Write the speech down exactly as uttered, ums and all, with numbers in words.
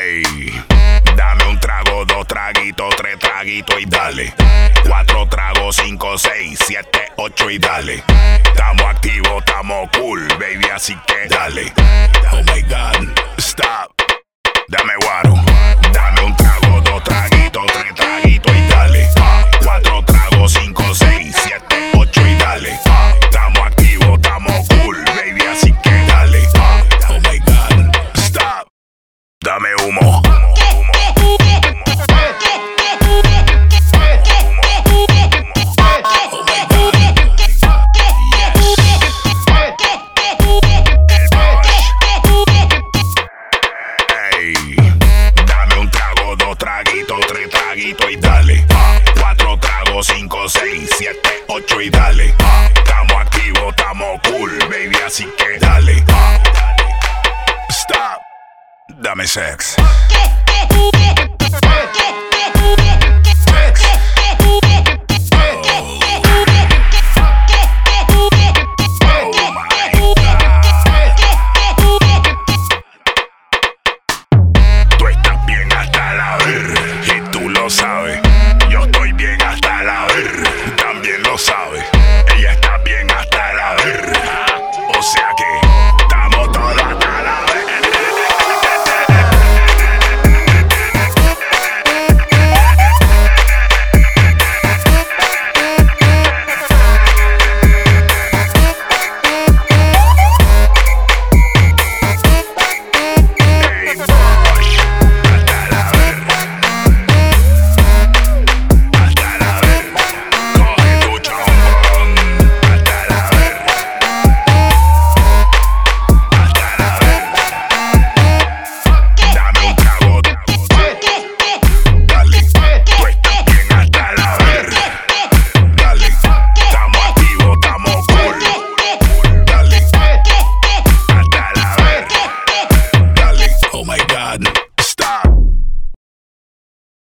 Ey, dame un trago, dos traguitos, tres traguitos y dale. Cuatro tragos, cinco, seis, siete, ocho y dale. Estamos activos, estamos cool, baby, así que dale. Oh my God, stop. Dame guaro, dame un trago, dos traguitos, tres traguitos y dale. Cuatro tragos, cinco, seis, siete, ocho y dale. Estamos activos, estamos cool, baby, así que dale. Oh my God, stop. Dame humo. Y dale, cuatro tragos, cinco, seis, siete, ocho y dale. Estamos activos, estamos cool, baby, así que dale. Stop, dame sex. Sabe, yo estoy bien hasta la ver, también lo sabe, ella está bien hasta la ver, o sea que estamos todos hasta la ver. Hey,